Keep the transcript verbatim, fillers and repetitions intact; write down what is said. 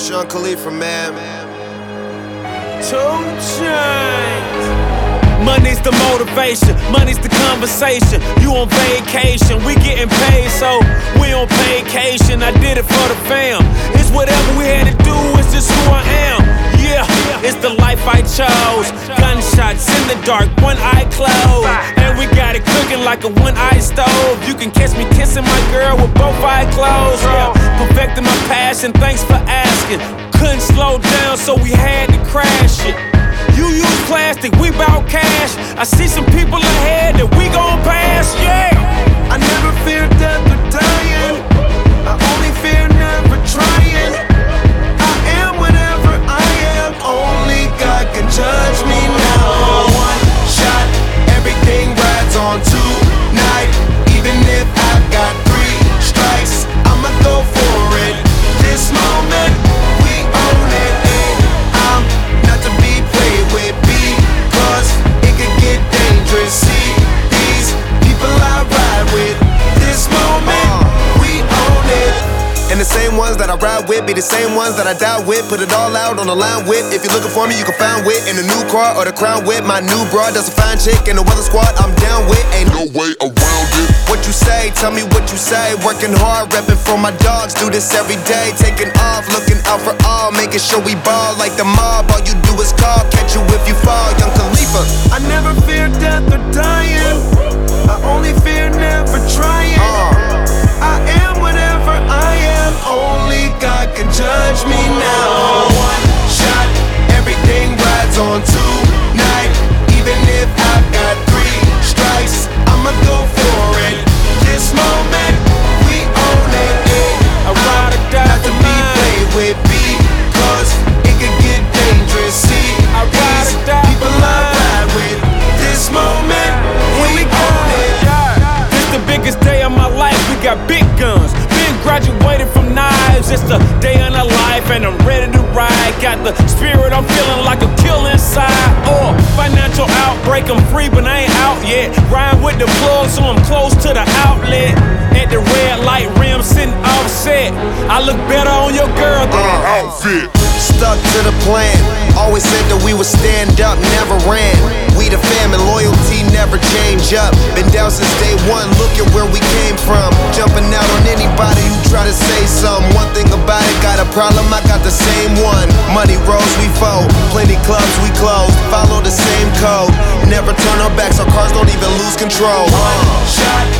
Sean Khalifa, man. Two Chainz. Money's the motivation, money's the conversation. You on vacation, we getting paid, so we on vacation. I did it for the fam. It's whatever we had to do, it's just who I am. Yeah, it's the life I chose. Gunshots in the dark, one eye closed, and we got it cooking like a one-eye stove. You can catch me kissing my girl with both eyes closed. Yeah, perfecting my passion, thanks for asking. Couldn't slow down, so we had to crash it. You use plastic, we bout cash. I see some people ahead that we gon' pass, yeah. I never fear death or dying. I only fear never trying. I am whatever I am. Only God can judge me now. One shot, everything rides on tonight. Even if I've got three strikes, I'ma go for it. This moment, we own it. And I'm not to be played with, because it could get dangerous. See these people I ride with. This moment, we own it. And the same ones that I ride with be the same ones that I die with. Put it all out on the line with. If you're looking for me, you can find wit in the new car or the crown with. My new broad does a fine chick in the weather squad. I'm down with. Ain't no way around it. What you say? Tell me what you say. Working hard, repping for my dogs. Do this every day. Taking off, looking out for all. Making sure we ball like the mob. All you do is call. Catch you if you fall. Young Khalifa. I never fear death or dying. I only fear never trying. Uh. I am whatever I am. Only God can judge me now. One shot, everything rides on tonight. Even if I've got three strikes, I'ma go for it. This moment, we own it. I ride or die not to for be mine. played with, because it could get dangerous. See, I ride these or die people for I mine. ride with. This moment, Here we we go. own it. This the biggest day of my life. We got big guns. Been graduated from knives. It's the day of the life, and I'm ready to ride. Got the spirit, I'm feeling like a kill inside. Oh, financial outbreak. I'm free, but I ain't out yet. Ride with the plug, so I'm close to the outlet. At the red light rim, sitting offset. I look better on your girl than an outfit. Stuck to the plan. Always said that we would stand up, never ran. We the fam and loyalty never change up. Been down since day one, look at where we came from. Jumping out on anybody who try to say something. One thing about it, got a problem, I got the same one. Money rolls, we fold. Plenty clubs, we close. Follow the same code. Never turn our backs, our cars don't even lose control. One shot,